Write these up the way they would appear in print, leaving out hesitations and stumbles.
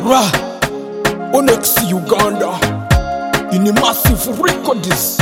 Ra Onyx Uganda in Massive Records.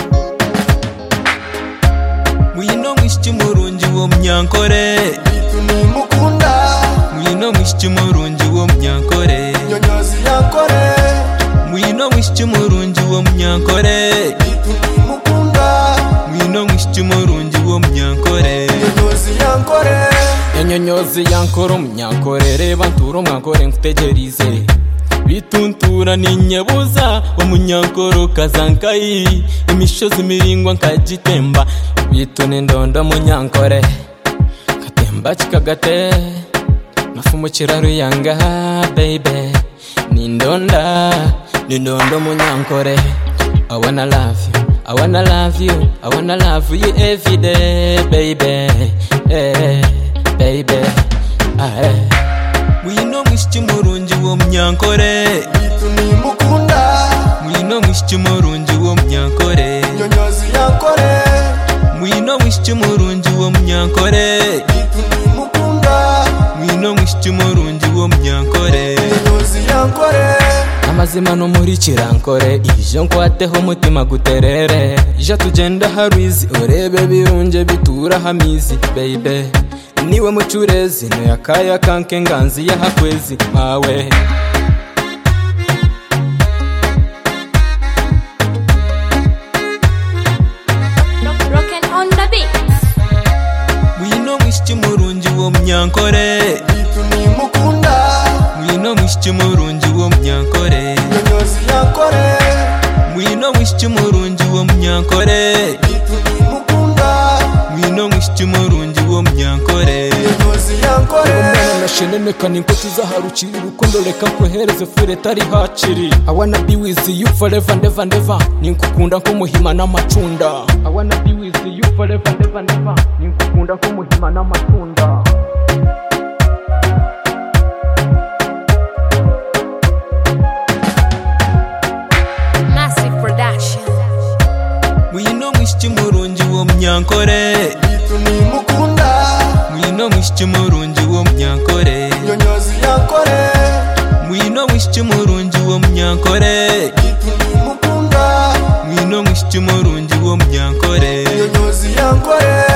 Mwino mwishiki murungi wo Munyankore Bituni mukunda Mwino mwishiki murungi wo Munyankore Nyonyozi yankore Mwino mwishiki murungi wo Munyankore Bituni mukunda Mwino mwishiki murungi wo Munyankore Nyonyozi yankore Nyonyozi yankore Munyankore reba nturo mwankore nkutegerize bituntura ninyebuza Omunyankore kazankayi imishozi miringwa nkagitemba bitune ndondo Munyankore katemba kikagate mafumo kiraro yanga baby nindonda Munyankore. I wanna love you, I wanna love you, I wanna love you every day baby, baby. Mwino mwishiki murungi wo Munyankore Bituni mukunda Mwino mwishiki murungi wo Munyankore Nyonyozi yankore Mwino mwishiki murungi wo Munyankore Bituni mukunda Mwino mwishiki murungi wo Munyankore Nyonyozi yankore amazima no muri kirankore ijo nkwateho umutima guterere ija tugenda harwizi urebe birunje bitura hamizi baby niwe mucurezi no yakaya kanke nganzi ya hakwezi mawe Rockin' on the beat. Mwino mwishiki murungi wo Munyankore Bituni mukunda Mwino mwishiki murungi wo Munyankore Nyonyozi yankore Mwino mwishiki murungi wo Munyankore Bituni mukunda Mwino mwishiki murungi wo Munyankore Nyonyozi yankore nasheneneka n'inkoti zaharukira urukundo reka nkohereze fure tari haciri I wanna be with you forever never never ninkukunda nk'umuhima n'amacunda I wanna be with you forever never never ninkukunda nk'umuhima n'amacunda Massive production. Mwino mwishiki murungi wo Munyankore Bituni mukunda Mwino mwishiki murungi wo Munyankore Nyonyozi yankore Mwino mwishiki murungi wo Munyankore Bituni mukunda Mwino mwishiki murungi wo Munyankore Nyonyozi yankore